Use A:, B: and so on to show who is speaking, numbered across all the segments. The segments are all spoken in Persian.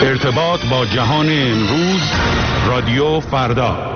A: ارتباط با جهان امروز، رادیو فردا.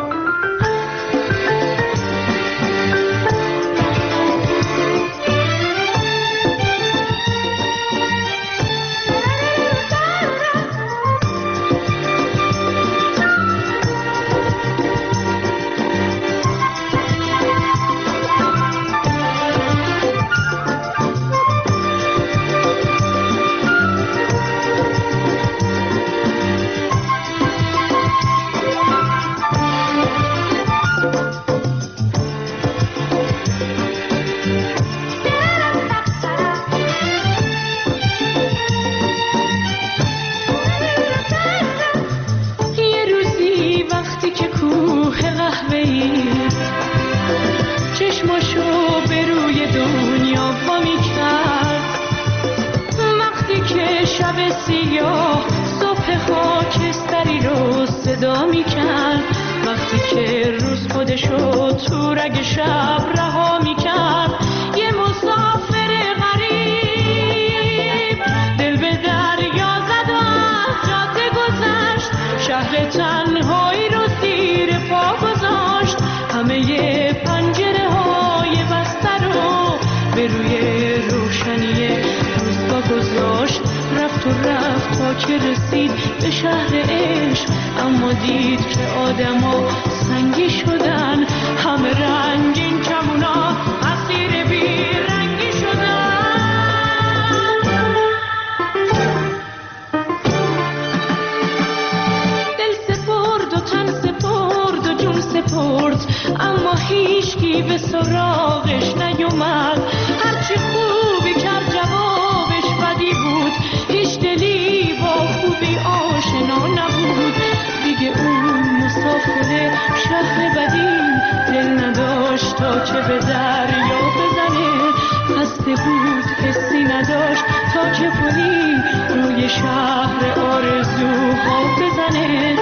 B: رفت تا که رسید به شهر عشق، اما دید که آدما سنگی شدن، همه رنگین کمونا اسیر بی رنگی شدن. دل سپرد و تن سپرد و جون سپرد، اما هیچکی به سراغش نیومد. هرچی خوبی کرد جوابش بدی بود، هیچ دلی با خوبی آشنا نبود. دیگه اون مسافر شهر بدی دل نداشت تا که به دریا بزنه، خسته بود حسی نداشت تا که پلی روی شهر آرزوها بزنه.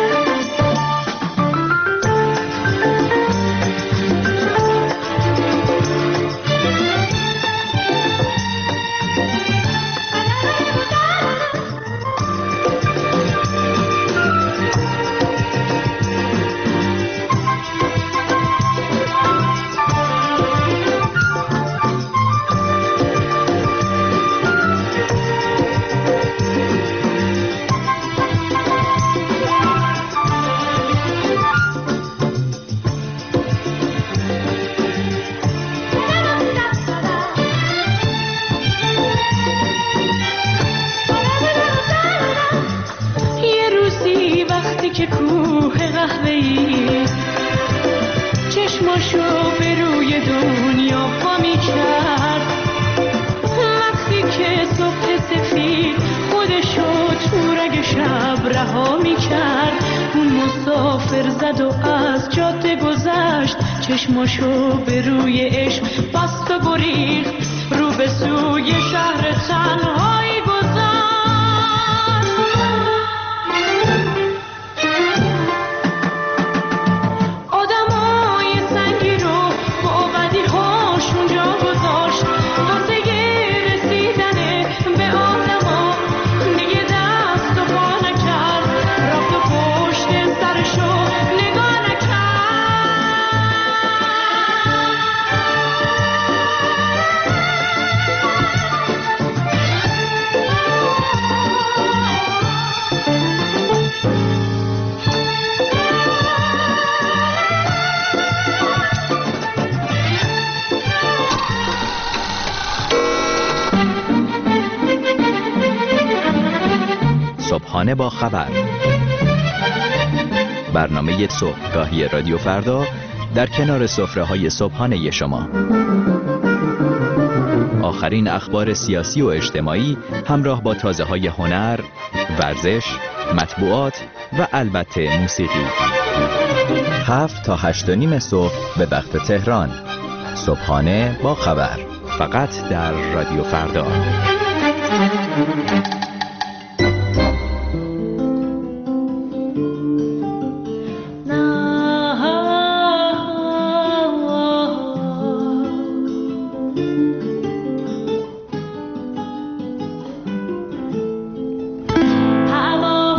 B: که کوه قهوه‌ای چشماشو به روی دنیا پا کرد، وقتی که صبح سفید خودشو تو رگ شب رها کرد. اون مسافر زد و از جاده گذشت، چشماشو به روی عشق بست و گریخت، رو به سوی شهر تنهایی گذشت.
C: صبحانه با خبر، برنامه صبحگاهی رادیو فردا در کنار سفره‌های صبحانه شما. آخرین اخبار سیاسی و اجتماعی همراه با تازه‌های هنر، ورزش، مطبوعات و البته موسیقی. 7 تا 8:30 صبح به وقت تهران. صبحانه با خبر، فقط در رادیو فردا.
B: هوا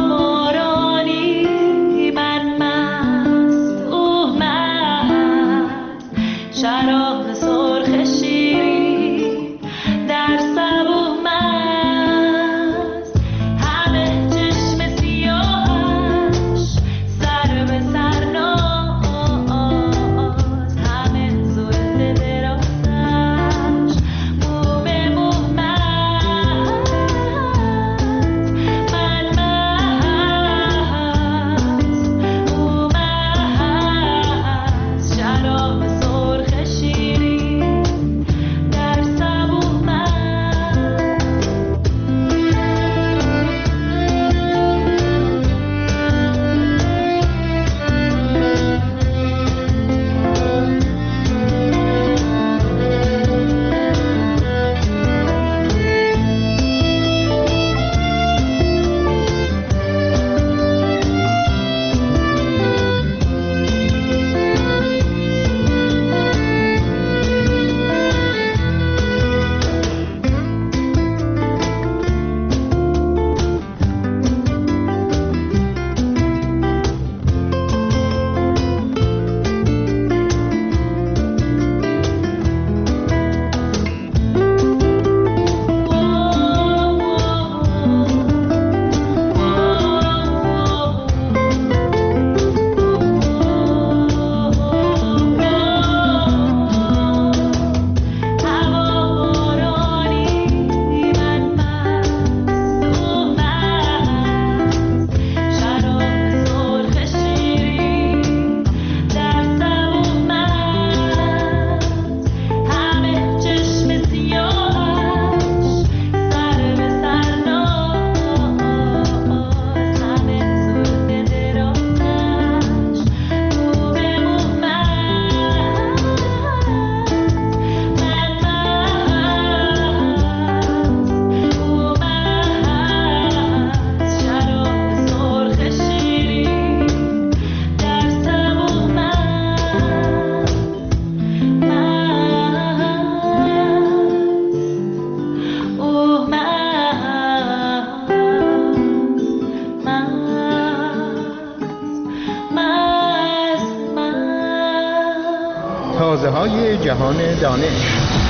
D: های جهان دانش.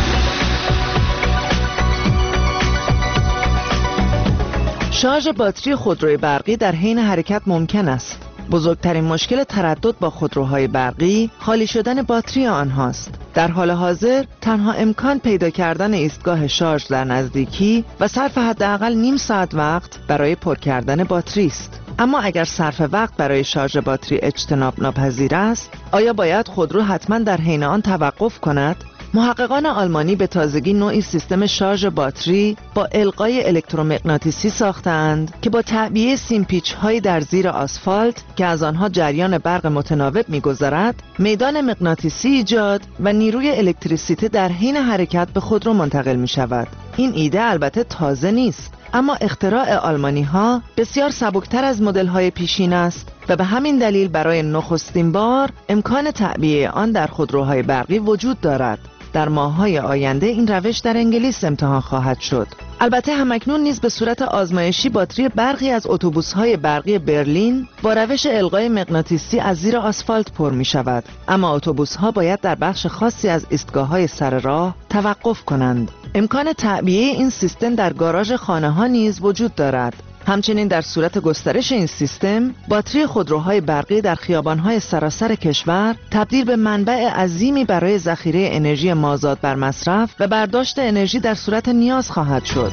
E: شارژ باتری خودروی برقی در حین حرکت ممکن است. بزرگترین مشکل تردد با خودروهای برقی خالی شدن باتری آنهاست. در حال حاضر تنها امکان پیدا کردن ایستگاه شارژ در نزدیکی و صرف حداقل نیم ساعت وقت برای پر کردن باتری است. اما اگر صرف وقت برای شارژ باتری اجتناب ناپذیر است، آیا باید خودرو حتما در حین آن توقف کند؟ محققان آلمانی به تازگی نوعی سیستم شارژ باتری با القای الکترومغناطیسی ساختند که با تعبیه سیمپیچ‌هایی در زیر آسفالت که از آنها جریان برق متناوب می‌گذرد، میدان مغناطیسی ایجاد و نیروی الکتریسیته در حین حرکت به خودرو منتقل می‌شود. این ایده البته تازه نیست، اما اختراع آلمانی‌ها بسیار سبکتر از مدل‌های پیشین است و به همین دلیل برای نخستین بار امکان تعبیه آن در خودروهای برقی وجود دارد. در ماه‌های آینده این روش در انگلیس امتحان خواهد شد. البته همکنون نیز به صورت آزمایشی باتری برخی از اتوبوس‌های برقی برلین با روش القای مغناطیسی از زیر آسفالت پر می‌شود، اما اتوبوس‌ها باید در بخش خاصی از ایستگاه‌های سر راه توقف کنند. امکان تعبیه این سیستم در گاراژ خانه‌ها نیز وجود دارد. همچنین در صورت گسترش این سیستم، باتری خودروهای برقی در خیابان‌های سراسر کشور تبدیل به منبع عظیمی برای ذخیره انرژی مازاد بر مصرف و برداشت انرژی در صورت نیاز خواهد شد.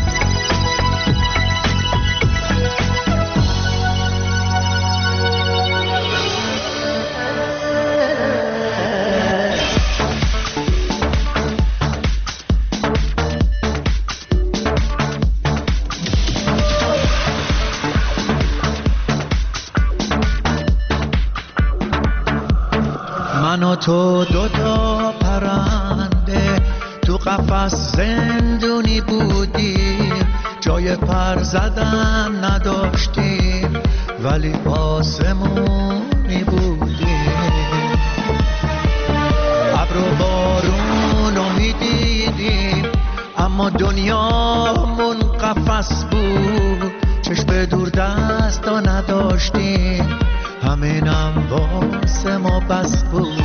F: من و تو دوتا پرنده تو قفس زندونی بودیم، جای پر زدن نداشتیم ولی آسمونی بودیم. ابر و بارون رو میدیدیم اما دنیامون قفس بود، چشم دور دستا نداشتیم، همینم واسه ما بس بود.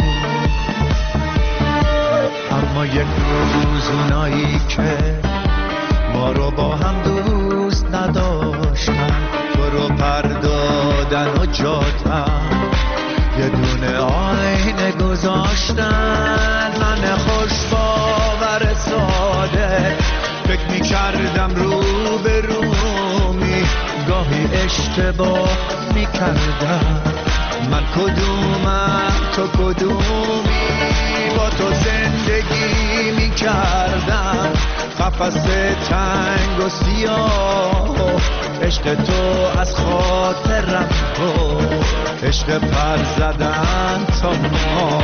F: اما یک روز اونایی که ما رو با هم دوست نداشتن، تو رو پر دادن و جاتن، یه دونه آینه گذاشتن. من خوش باور ساده فکر میکردم رو به رومی، گاهی اشتباه میکردم. من کدومم تو کدومی، با تو زندگی میکردم. قفس تنگ و سیاه، عشق تو از خاطرم تو، عشق پر زدن تا ما.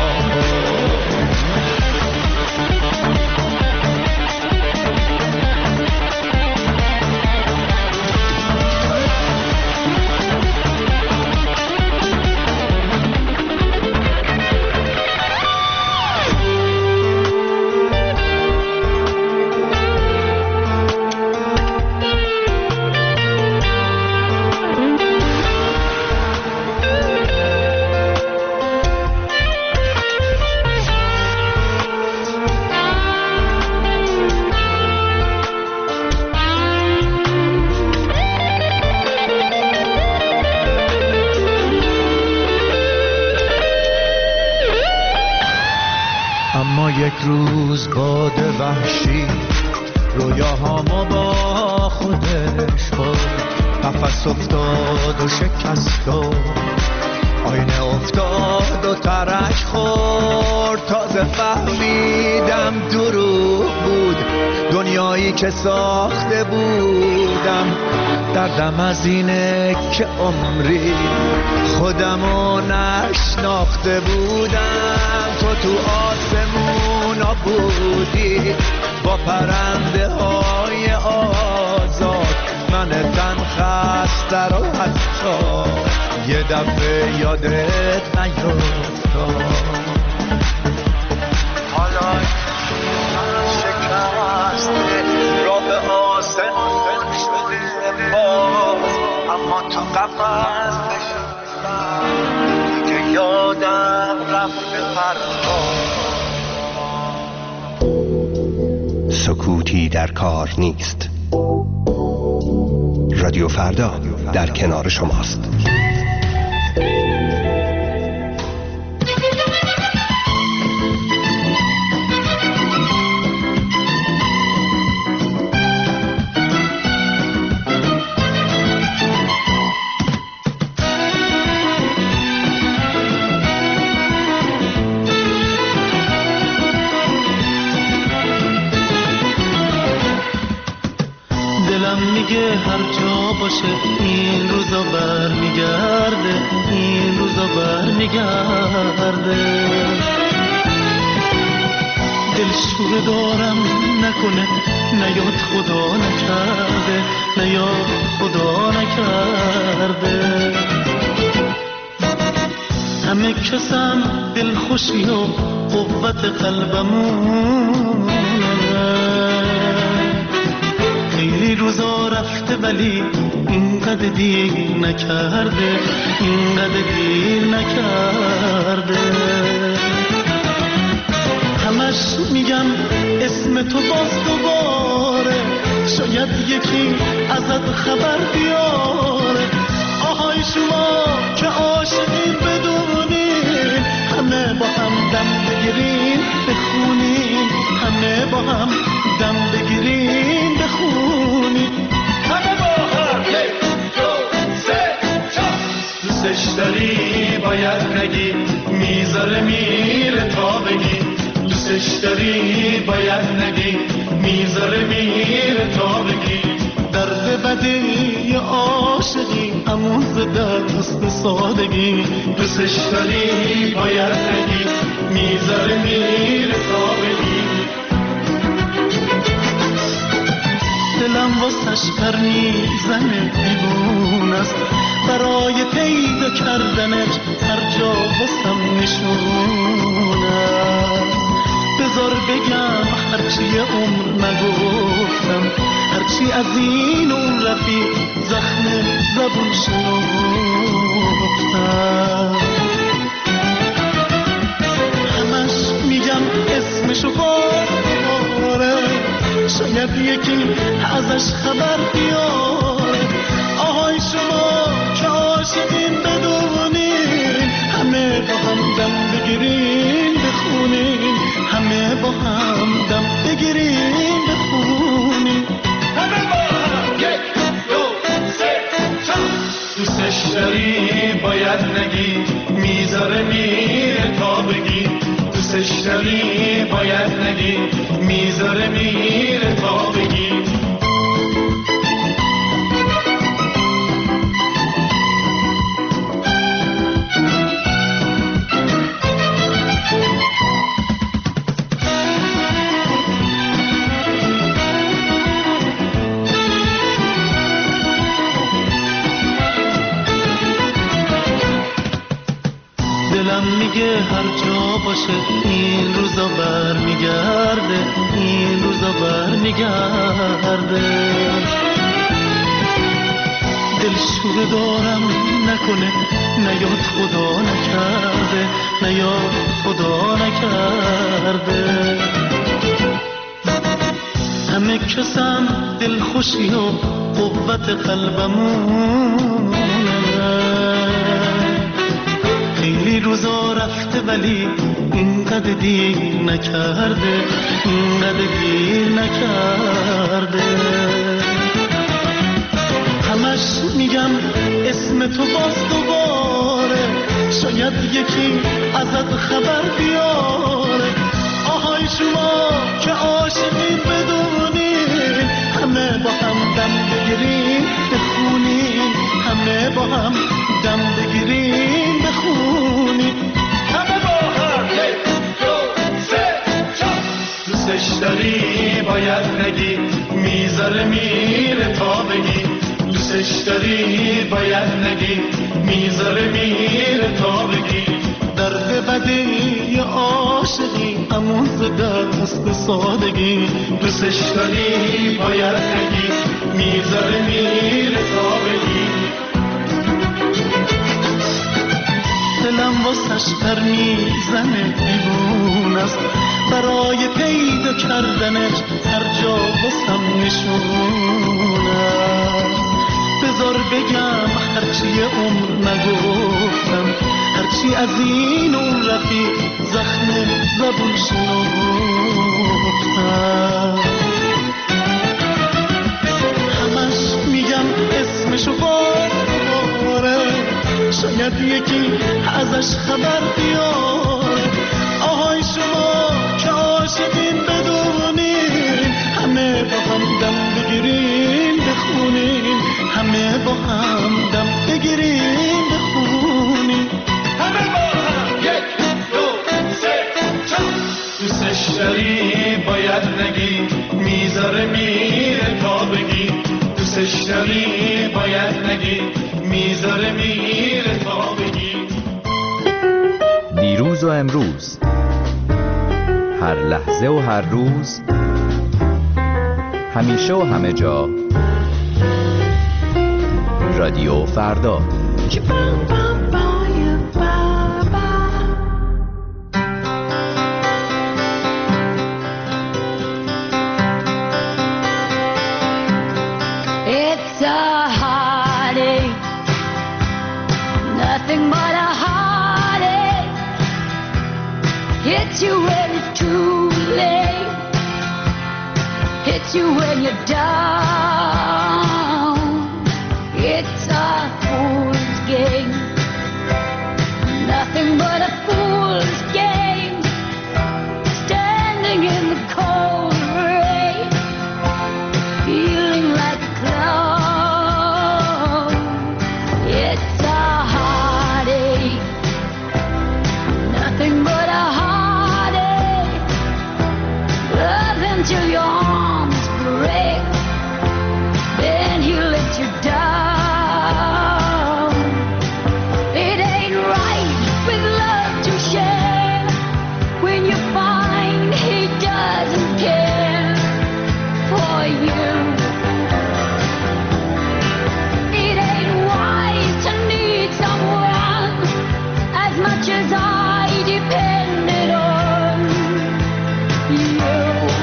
F: یک روز باد وحشی رویاهامو با خودش برد، قفس افتاد و شکست و آینه افتاد و ترک خورد. تازه فهمیدم دروغ بود دنیایی که ساخته بودم. دردم از اینه که عمری خودمو نشناخته بودم. تو آسمونا بودی با پرنده های آزاد، من تن خسته رو حتی یه دفعه یادت نیفتاد. حالا من شکسته را به آسمون شده باز، اما تو قفس بشستم دیگه یادم رفته پرواز.
G: سکوتی در کار نیست. رادیو فردا در کنار شماست.
H: هر جا باشه این روزا برمیگرده، این روزا برمیگرده. دلشوره دارم نکنه نیاد خدا نکرده، نیاد خدا نکرده. همه کسم دلخوشی و قوت قلبمونه. خیلی روزا رفته ولی اینقدر دیر نکرده، اینقدر دیر نکرده. همش میگم اسم تو باز دوباره، شاید یکی ازت خبر بیاره. آهای شما که عاشقین بدونین، همه با هم دم بگیرین بخونین، همه با هم دم بگیرین بخونین. همه با هم یک دو سه چهار. دوستش داری باید نگی، میذاره میره تا بگی. دوستش داری باید نگی، میذاره میره تا بگی. درد بدی عاشقی همون دست سادگی. دوستش داری باید نگی، میذاره میره تا بگی. دلم واسش پر میزنه دیوون است، برای پیدا کردنش هر جا واسم نشون است. بذار بگم هرچی عمر نگفتم، هرچی از این اون رفیق زخم زبون شنفتم. همش میگم اسمشو باره، شاید یکی ازش خبر بیاره. آهای شما که عاشقین بدونین، همه با هم دم بگیرین بخونین، همه با هم دم بگیرین بخونین. همه با هم یک دو سه چهار. دوستش داری باید نگی، میذاره میره تا بگی. دوستش داری باید نگی، میذاره میره تا بگی. دلم میگه هر جا باشه این روزا برمیگرده، این روزا برمیگرده. دلشوره دارم نکنه نیاد خدا نکرده، نیاد خدا نکرده. همه کسم دلخوشی و قوت قلبمونه. خیلی روزا رفته ولی اینقدر دیر نکرده، اینقدر دیر نکرده. همش میگم اسم تو باز دوباره، شاید یکی ازت خبر بیاره. آهای شما که عاشقین بدونین، همه با هم دم بگیرین بخونین، همه با هم دم بگیرین بخونین. همه با هم یک دو سه چهار. دوستش داری باید نگی، میذاره میره تا بگی. دوستش داری باید نگی، میذاره میره تا بگی. درد بدی عاشقی همون دست سادگی. دوستش داری باید نگی، میذاره میره تا بگی. دلم واسش پر میزنه دیوون است، برای پیدا نکردنش هر جا بسم نشونم. بذار بگم هرچی عمر نگفتم، هرچی از این اون رفیق زخم زبون شنفتم. همش میگم اسمشو باره، شاید یکی ازش خبر بیاره. آهای شما که عاشقین بدونین، همه با هم دم بگیرین بخونین، همه با هم دم بگیرین بخونین، همه با هم. یک دو سه چهار. دوستش داری باید نگی، میذاره میره تا بگی. دوستش داری باید نگی، میذاره میره تا بگی.
C: دیروز و امروز، هر لحظه و هر روز، همیشه و همه جا، رادیو فردا.
I: It's a heartache, nothing but a heartache. Hits you when it's too late, hits you when you're down. It's a fool's game, nothing but a fool's game. Standing in the cold rain, feeling like a clown. It's a heartache, nothing but a heartache. Love until your arms break, then he lets you down. It ain't right with love to share when you find he doesn't care for you. It ain't wise to need someone as much as I depended on you.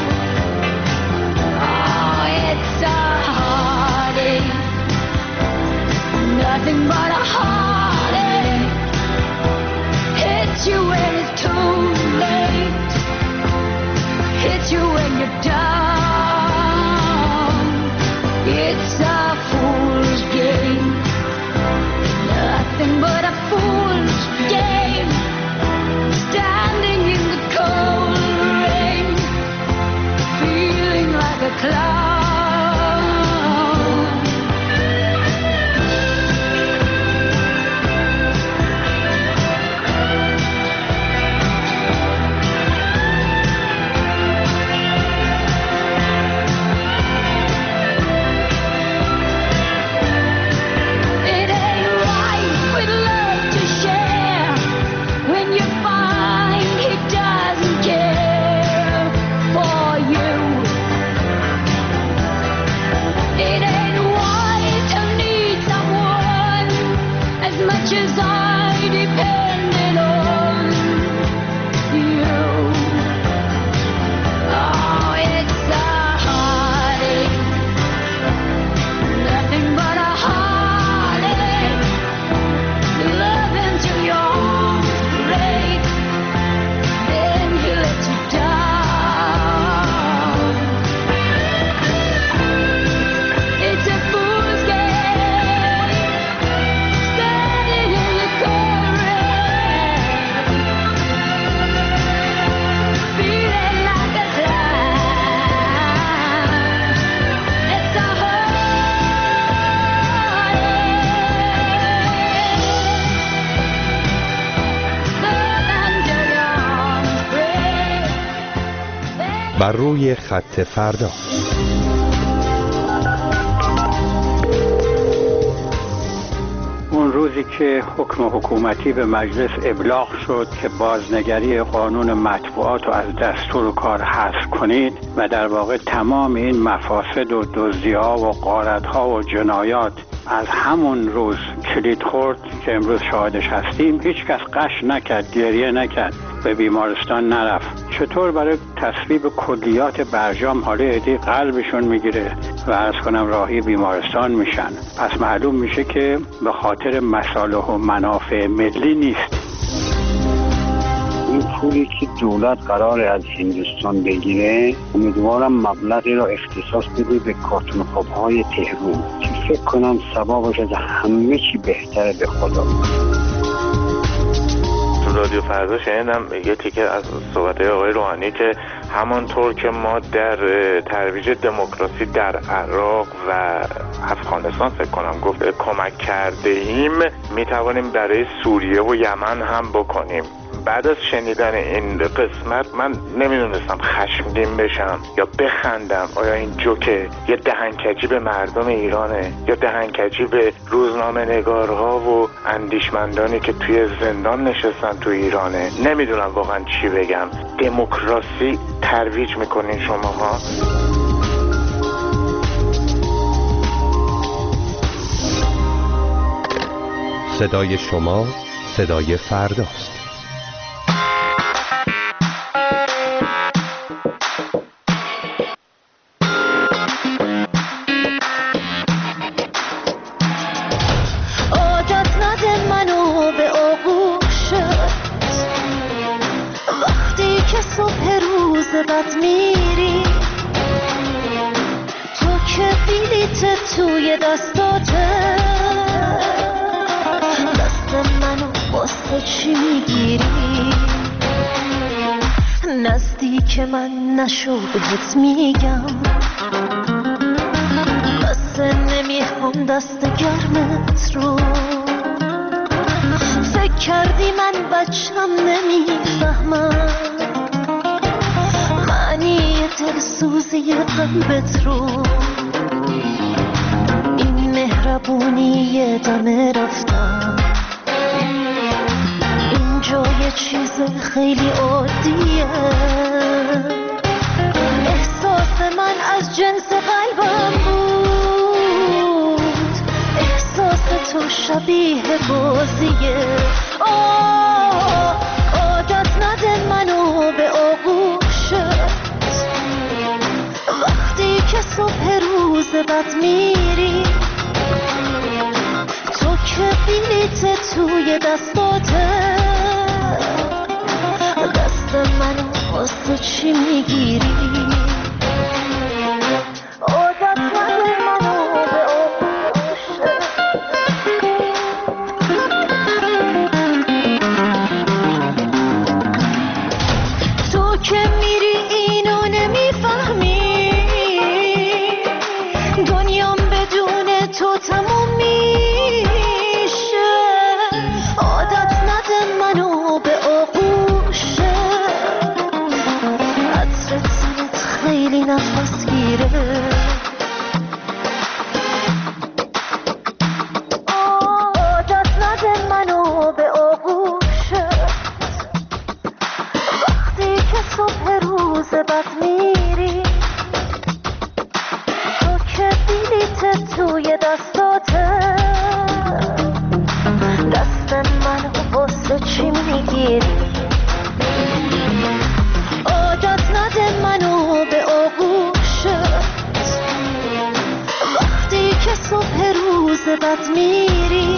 I: Oh, it's a heartache, nothing but a heartache. Hits you when it's too late, hits you when you're down. It's a fool's game, nothing but a fool's game. Standing in the cold rain, feeling like a clown. It ain't right with love to share when you find he doesn't care for you. It ain't wise to need someone as much as I depended on you. Oh, it's a heartache, nothing but a heartache. Love until your arms break, then he lets you down. It's a fool's game, standing in the cold rain, feeling like a clown. It's a
G: بر روی خط فردا.
J: اون روزی که حکم حکومتی به مجلس ابلاغ شد که بازنگری قانون مطبوعات رو از دستور کار حذف کنید و در واقع تمام این مفاسد و دزدی‌ها و غارت‌ها و جنایات از همون روز کلید خورد که امروز شاهدش هستیم، هیچ کس قش نکرد، گریه نکرد. به بیمارستان نرفت. چطور برای تصویب کلیات برجام حالا عدی قلبشون میگیره و عرض کنم راهی بیمارستان میشن؟ پس معلوم میشه که به خاطر مصالح و منافع ملی نیست.
K: این پولی که دولت قراره از هندوستان بگیره، امیدوارم مبلغی را اختصاص بده به کارتون خواب‌های تهران که فکر کنم ثوابش از همه چی بهتره به خدا.
L: تو رادیو فردا شنیدم یه تیکه از صحبت‌های آقای روحانی که همانطور که ما در ترویج دموکراسی در عراق و افغانستان فکر کنم گفت کمک کرده ایم، میتوانیم برای سوریه و یمن هم بکنیم. بعد از شنیدن این قسمت من نمیدونستم خشمگین بشم یا بخندم. آیا این جوکه یه دهنکجی به مردم ایرانه یا دهنکجی به روزنامه نگارها و اندیشمندانی که توی زندان نشستن تو ایرانه؟ نمیدونم واقعا چی بگم. دموکراسی ترویج میکنین شماها؟
G: صدای شما صدای فرداست.
B: بد میری تو که بلیت توی دستاته، دست منو واسه چی میگیری؟ نزدیک من نشو بهت میگم، بس نمیخوام دست گرمت رو. فکر کردی من بچم نمیفهمم معنی دلسوزی قلبت رو. این مهربونی دم رفتم، اینجا یه چیز خیلی عادیه. احساس من از جنس قلبم بود، احساس تو شبیه بازیه. عادت نده منو به آغوشت، وقتی که صبح روز بد میری تو که بلیت توی دستاته، دست منو واسه چی میگیری؟ عادت نده منو به آغوشت. تو که میری اینو نمیفهمی، دنیام بدون تو تموم میشه. عادت نده منو به آغوشت، عطر تنت خیلی نفس گیره. عادت نده منو به آغوشت، وقتی که صبح روز بد میری تو که بلیت توی دستاته، دست منو واسه چی میگیری؟ عادت نده منو به آغوشت، وقتی که صبح روز بد میری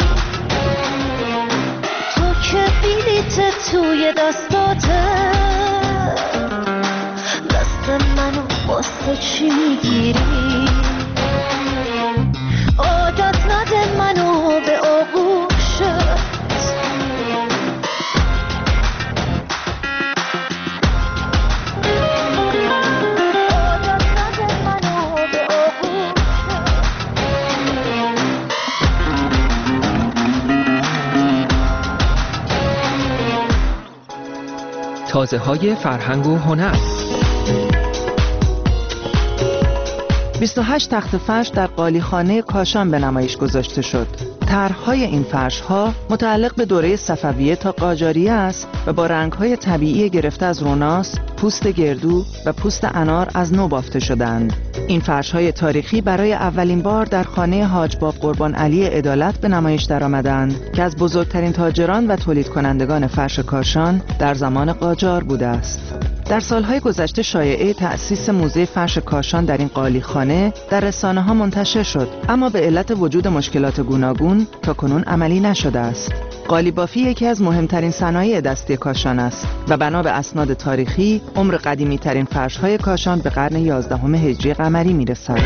B: تو که بلیت توی دستاته، دست منو واسه چی میگیری؟ عادت نده منو به آغوشت.
M: تازه‌های فرهنگ و هنر.
E: 28 تخت فرش در قالیخانه کاشان به نمایش گذاشته شد. طرح‌های این فرش‌ها متعلق به دوره صفویه تا قاجاریه است و با رنگ‌های طبیعی گرفته از روناس، پوست گردو و پوست انار از نو بافته شدند. این فرش‌های تاریخی برای اولین بار در خانه حاج باب قربان علی عدالت به نمایش درآمدند که از بزرگترین تاجران و تولید کنندگان فرش کاشان در زمان قاجار بوده است. در سالهای گذشته شایعه تأسیس موزه فرش کاشان در این قالیخانه در رسانه‌ها منتشر شد، اما به علت وجود مشکلات گوناگون تاکنون عملی نشده است. قالیبافی یکی از مهمترین صنایع دستی کاشان است و بنا به اسناد تاریخی عمر قدیمی ترین فرش‌های کاشان به قرن 11 هجری قمری می‌رسد.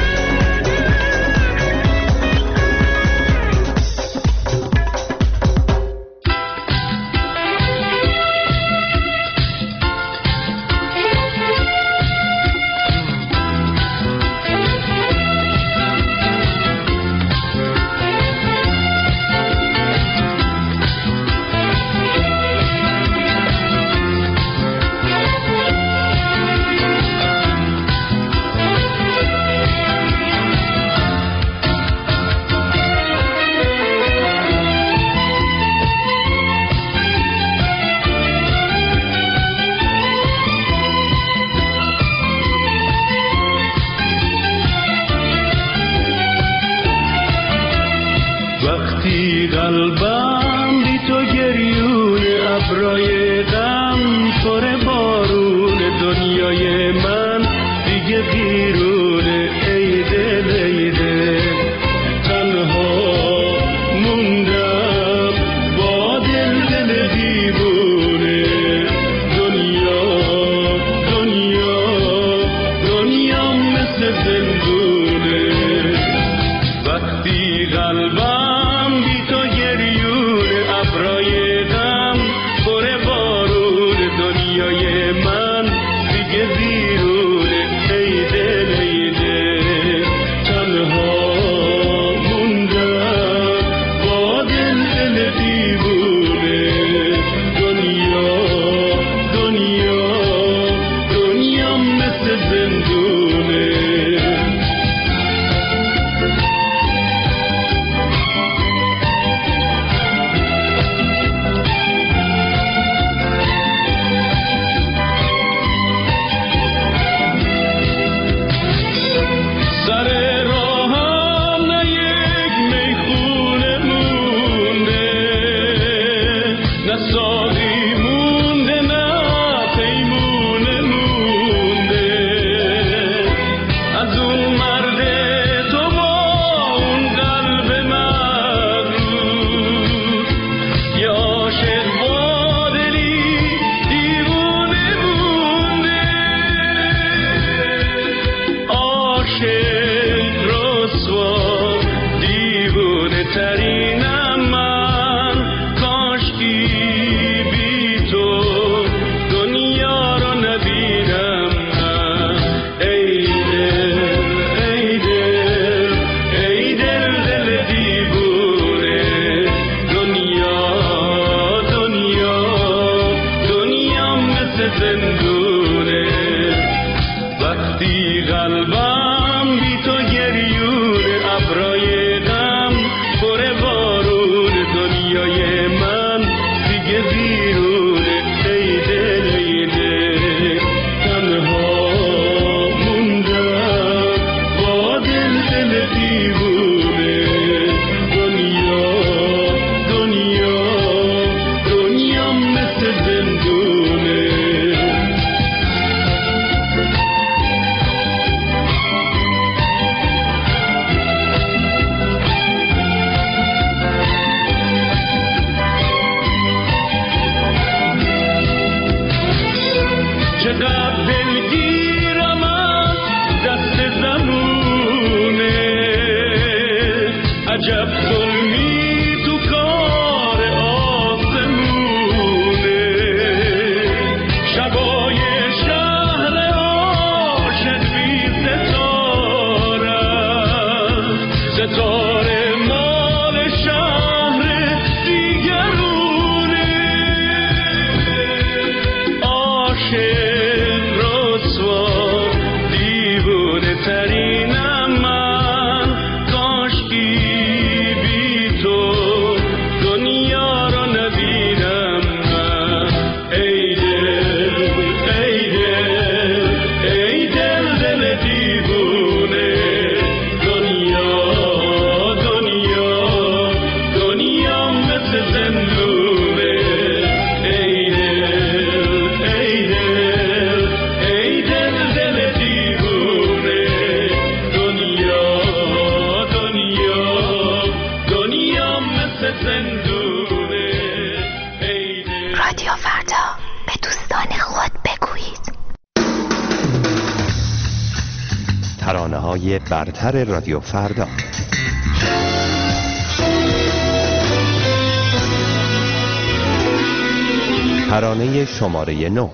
H: قلبم بی تو گریون ابرای غم پر بارون دنیای من دیگه بیرون ای دل ای دل تنها موندم با دل دل دیوونه دنیا مثل زندونه وقتی قلبم ترینم من کاشکی بی تو
G: تازه‌های برتر رادیو فردا. ترانه شماره 9.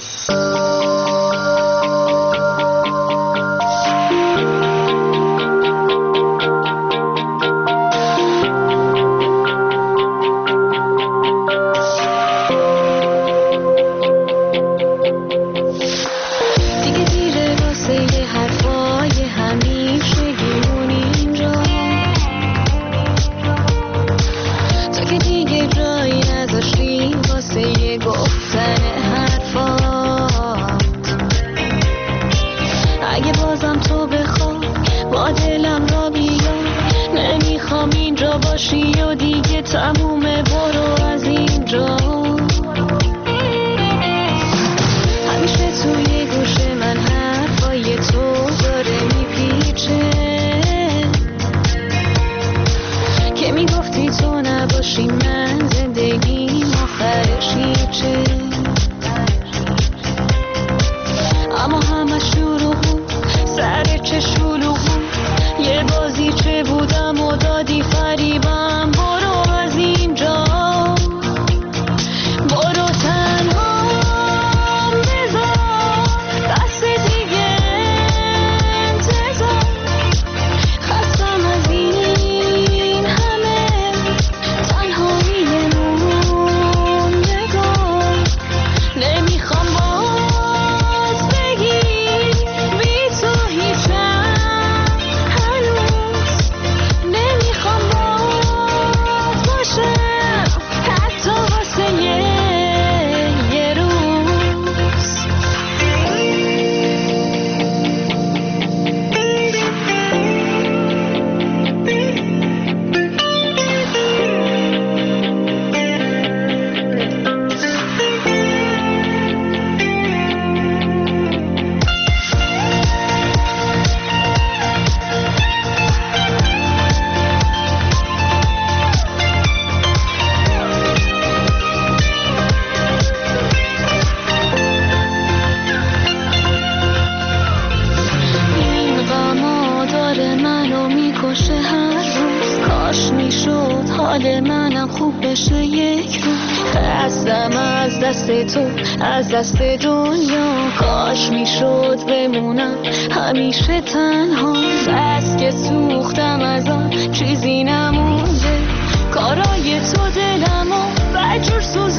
B: از دست دنیا کاش میشد بمونم همیشه تنها، بس که سوختم از آن چیزی نمونده، کارای تو دلمو بجور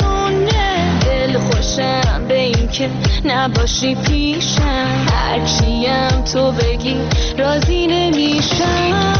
B: سوزونه، دل خوشم به این که نباشی پیشم، هرچیم تو بگی راضی نمیشم.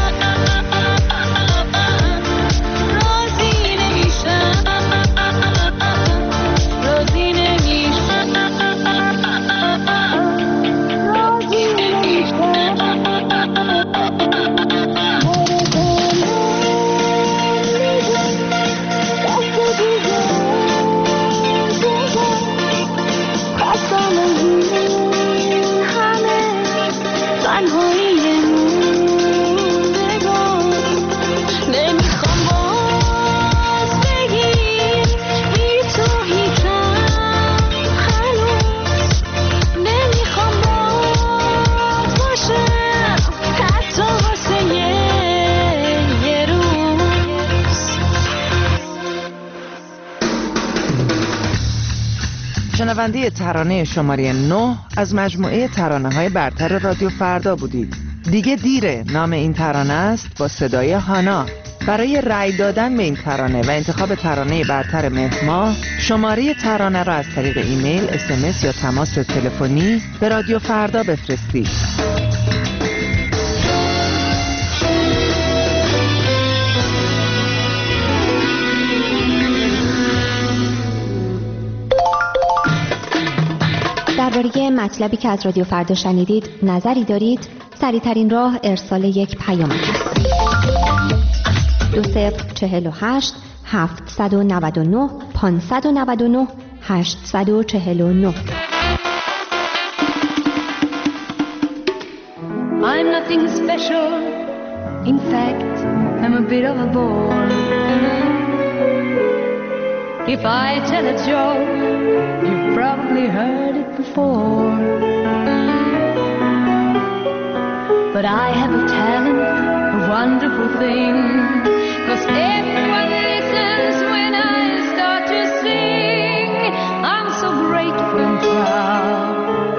E: شنونده ترانه شماره 9 از مجموعه ترانه‌های برتر رادیو فردا بودید. دیگه دیره نام این ترانه است با صدای هانا. برای رأی دادن به این ترانه و انتخاب ترانه برتر مهر ماه، شماره ترانه را از طریق ایمیل، SMS یا تماس تلفنی به رادیو فردا بفرستید.
N: درباره مطلبی که از رادیو فردا شنیدید نظری دارید؟ سریع‌ترین راه ارسال یک پیام است. 2048 799 599 849.
B: I'm nothing special. In fact, I'm a bit of a bore. If I tell a joke, you've probably heard it before.
I: but I have a talent, a wonderful thing, 'cause everyone listens when I start to sing. I'm so grateful and proud.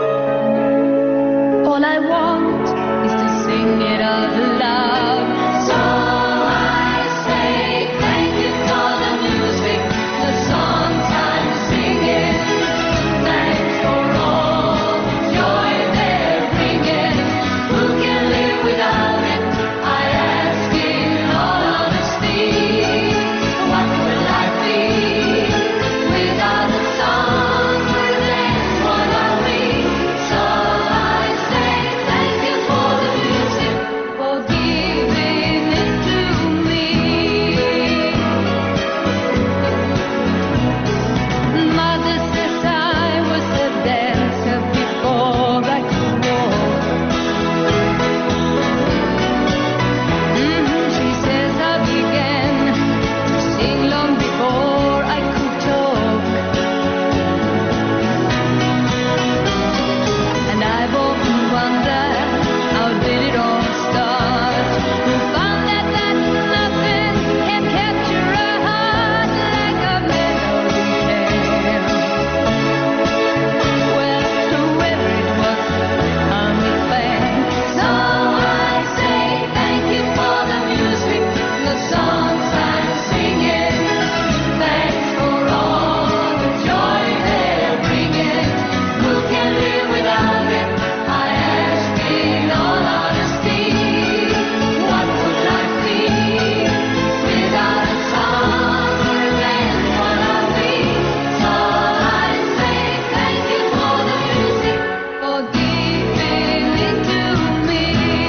I: All I want is to sing it out loud. So I say thank you for the music, the songs I'm singing. Thanks for all the joy they're bringing. Who can live without it? I ask in all honesty. What will I be without a song? Then what are we? So I say thank you for the music, for giving it to me. Mother says I was a dancer before I could walk. She says I began to sing long before I could talk. And I've often wondered, how did it all start? Who found that nothing can capture a heart like a memory can? Well, whoever it was, I'm a fan. So I say thank you for the music, the songs I'm singing. Thanks for all the joy they're bringing. Who can live without it? I ask in all honesty. What would life be without a song? Then what are we? So I say thank you for the music, for giving it to me.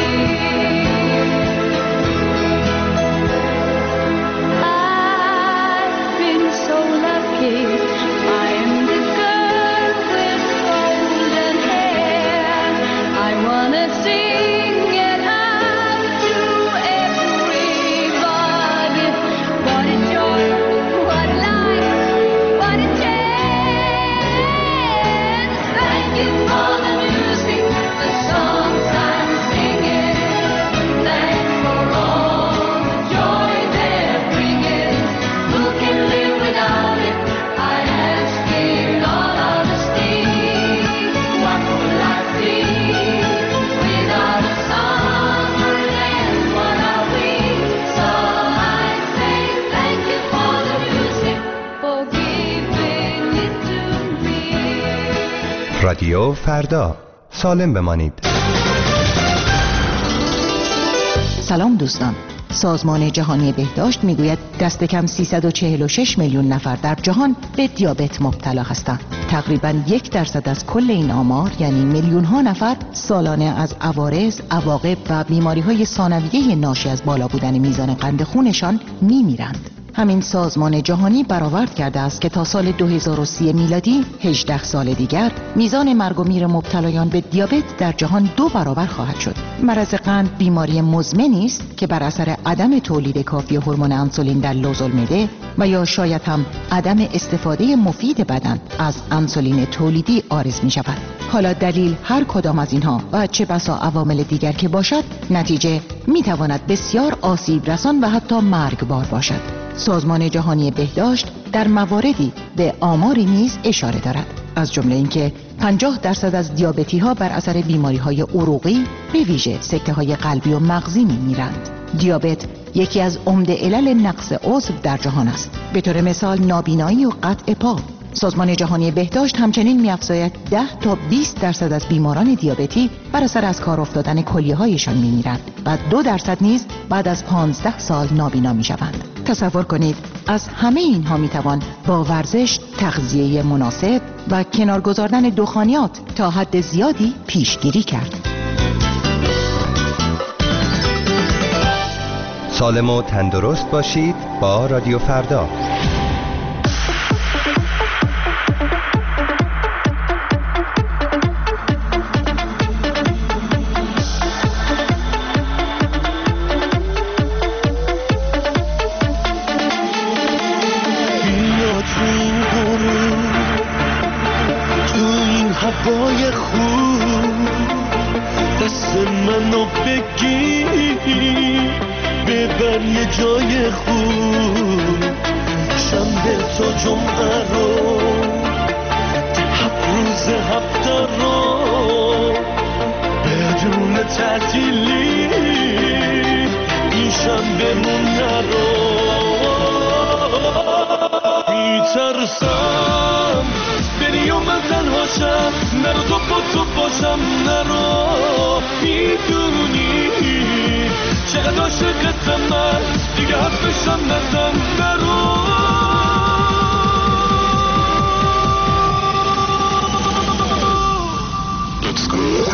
I: I've been so lucky. I'm the girl with golden hair. I wanna sing it out to everybody. What a joy, what life, what a chance. Thank you for the music, the songs I'm singing. Thanks for all the joy they're bringing. Who can live without it? I ask in all honesty. What would life be without a song? Then what are we? So I say thank you for the music, for giving it to me.
G: رادیو فردا، سالم بمانید.
O: سلام دوستان. سازمان جهانی بهداشت میگوید دست کم 346 میلیون نفر در جهان به دیابت مبتلا هستند. تقریباً 1% از کل این آمار، یعنی میلیون ها نفر، سالانه از عوارض، عواقب و بیماری‌های ثانویه ناشی از بالا بودن میزان قند خونشان میمیرند. همین سازمان جهانی برآورد کرده است که تا سال 2030 میلادی 18 سال دیگر میزان مرگ و میر مبتلایان به دیابت در جهان 2 برابر خواهد شد. مرض قند بیماری مزمنی است که بر اثر عدم تولید کافی هورمون انسولین در لوزالمعده و یا شاید هم عدم استفاده مفید بدن از انسولین تولیدی عارض می شود. حالا دلیل هر کدام از اینها و چه بسا عوامل دیگر که باشد، نتیجه می تواند بسیار آسیب رسان و حتی مرگبار باشد. سازمان جهانی بهداشت در مواردی به آماری نیز اشاره دارد، از جمله اینکه 50% از دیابتی ها بر اثر بیماری های عروقی، به ویژه سکته های قلبی و مغزی میمیرند. دیابت یکی از عمده علل نقص عضو در جهان است، به طور مثال نابینایی و قطع پا. سازمان جهانی بهداشت همچنین می‌افزاید 10 تا 20% از بیماران دیابتی بر اثر از کار افتادن کلیه‌هایشان می‌میرند و 2% نیز بعد از 15 سال نابینا می‌شوند. تصور کنید از همه اینها می‌توان با ورزش، تغذیه مناسب و کنار گذاردن دخانیات تا حد زیادی پیشگیری کرد.
G: سالم و تندرست باشید با رادیو فردا.
H: هوای خوب دست من منو بگیر ببر یه جای خوب شنبه تا جمعه رو 7 روز هفته رو بدون تعطیلی این شنبه‌مون نرو میترسم بری و من تنهاشم نرو تو با تو باشم نرو میدونی چقدر عاشقتم من دیگه حرفشم نزن نرو Let's go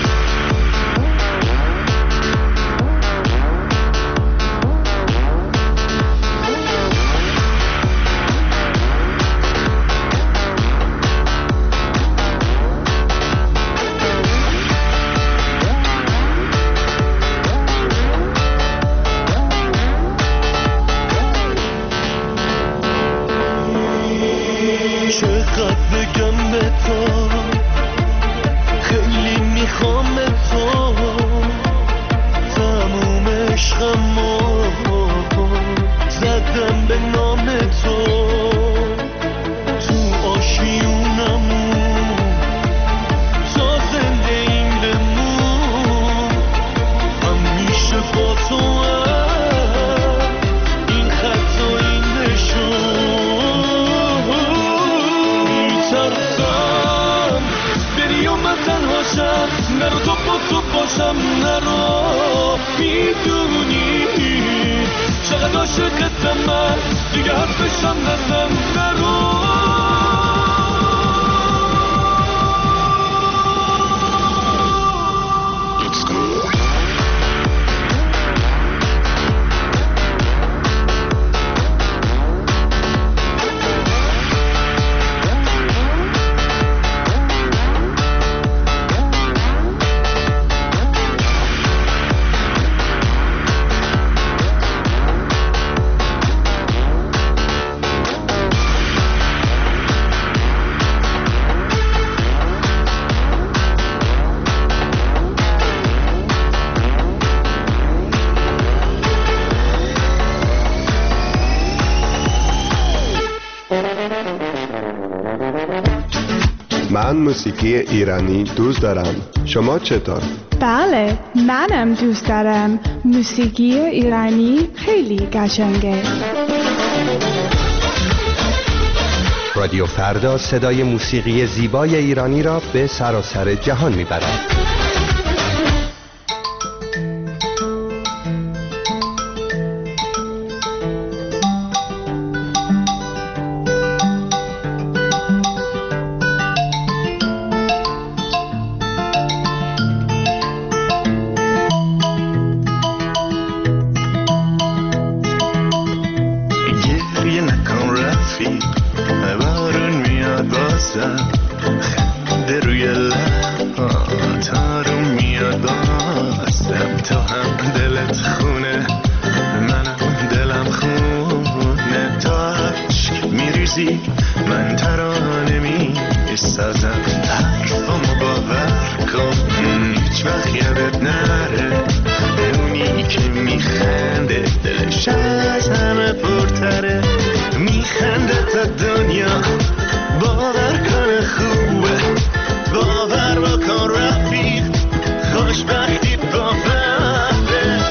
H: چقدر بگم به تو خیلی میخوام به تو تموم عشقمو زدم به نام تو تو آشیونمون تا زنده این بمون همیشه با تو این خط و این نشون میترسم بری و من تنهاشم نرو تو با تو باشم نرو میدونی چقدر عاشقتم من دیگه حرفشم نزن نرو
P: من موسیقی ایرانی دوست دارم. شما چطور؟
Q: بله، منم دوست دارم. موسیقی ایرانی خیلی قشنگه.
G: رادیو فردا صدای موسیقی زیبای ایرانی را به سراسر جهان میبرد.
H: خنده روی لبات آروم میاد بازم تو هم دلت خونه منم دلم خونه تو عشق میریزی من ترانه میسازم حرفامو باور کن هیچ وقت یادت نره اونی که میخنده دلش از همه پرتره میخنده تا دنیا باور کن خوبه باور بکن رفیق خوشبختی با فرده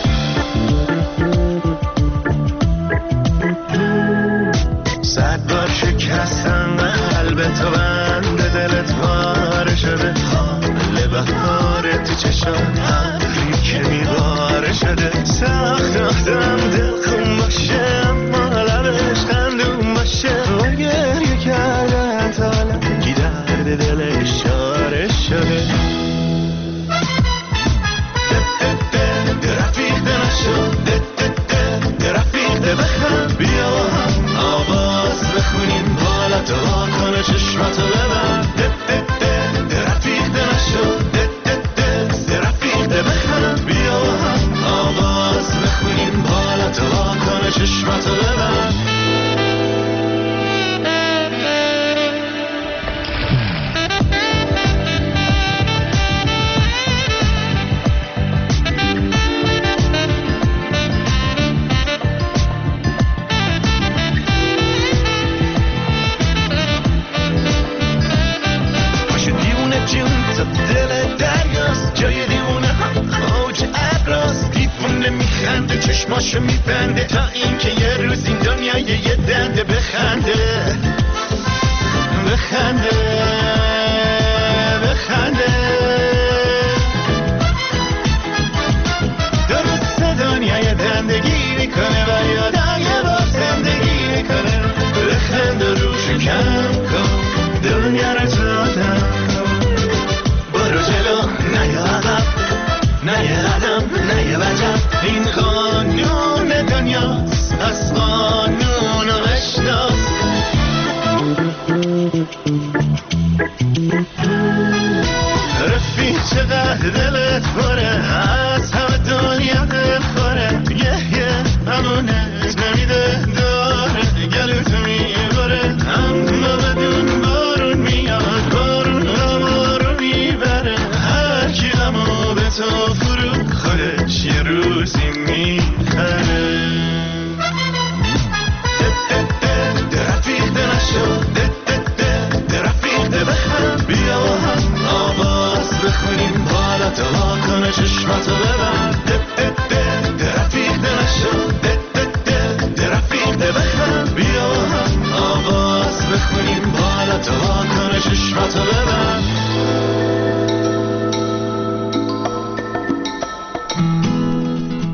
H: صد بار شکستن قلب تو بنده دلت پاره شده حال بهاره تو چشم ابری که میباره شده ساختم دل خون باشه اما لبش خندون باشه و گریه کردن تا لکی درد دل اشاره شده رفیق نشو رفیق بخم بیا با هم آواز بخونیم حالا تو واکنه چشمتو ببن رفیق نشو رفیق بخم بیا با هم آواز بخونیم حالا تو واکنه چشمتو ببن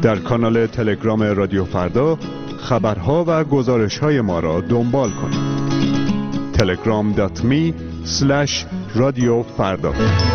P: در کانال تلگرام رادیو فردا خبرها و گزارش‌های ما را دنبال کنید. telegram.me/رادیو فردا.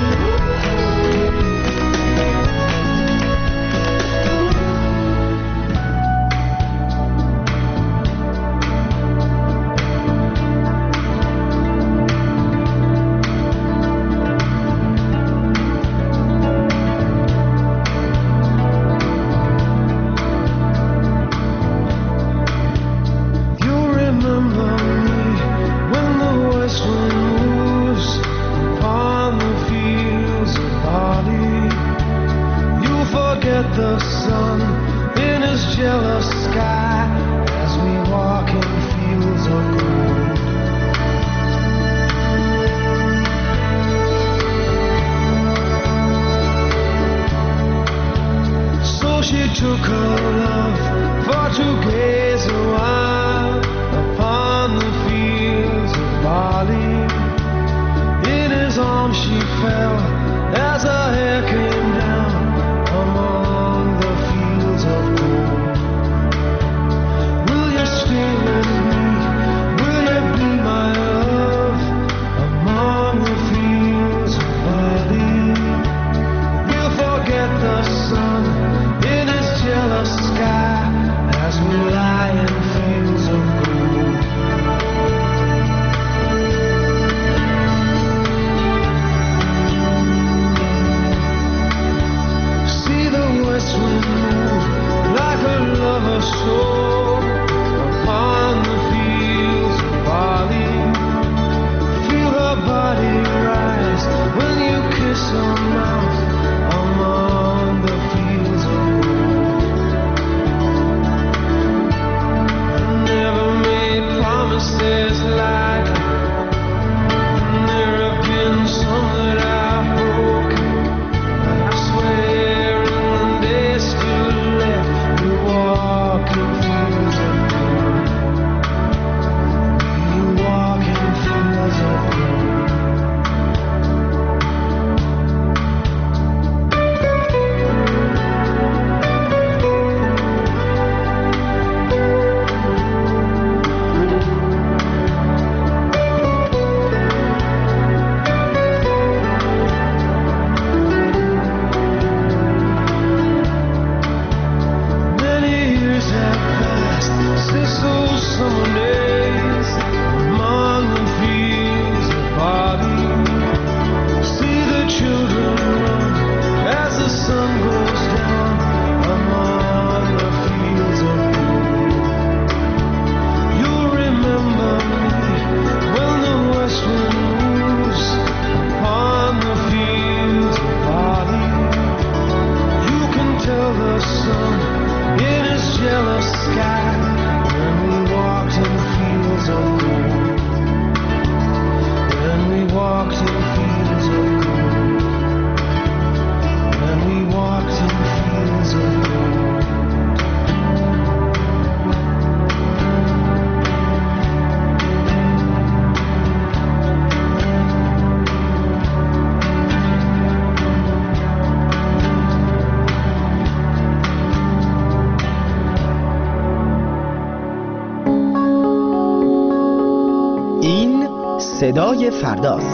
R: صدای فرداست.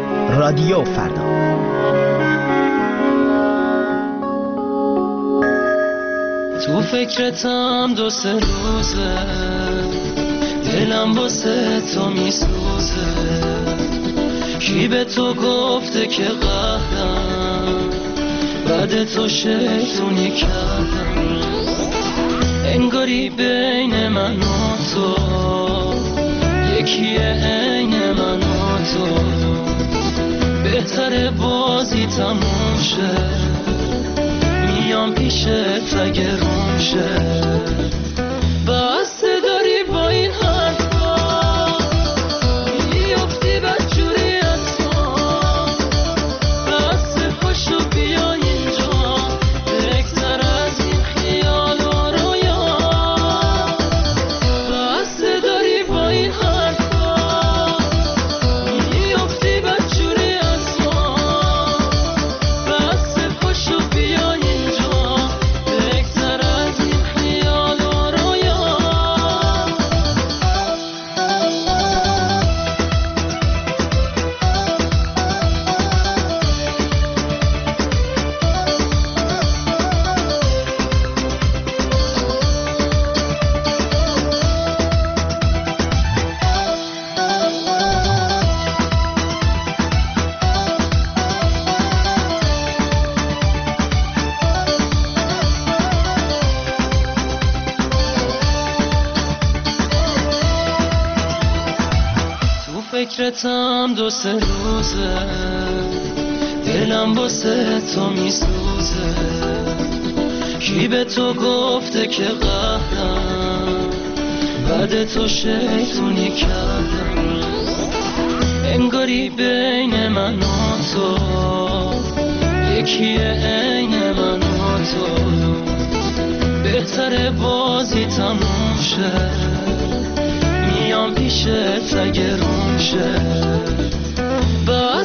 R: رادیو فردا.
S: تو فکرتم 2-3 روزه، دلم واسه تو میسوزه. کی به تو گفته که قهرم، بعد تو شیطونی کردم. انگاری بین من و تو یکیه، عین من و تو. بهتره بازی تموم شه، میام پیشت اگه روم شه. بس داری با این حرفا میافتی بدجوری از ما. بس پاشو بیا اینجا، بهتر از این خیال و رویا. بس داری با این حرفا میافتی بدجوری از ما. بس پاشو بیا اینجا، بهتر فکرتم 2-3 روزه، دلم واسه تو میسوزه. کی به تو گفته که قهرم، بعد تو شیطونی کردم. انگاری بین من و تو یکیه، عین من و تو. بهتره بازی تموم شه، میام پیشت اگه روم شه.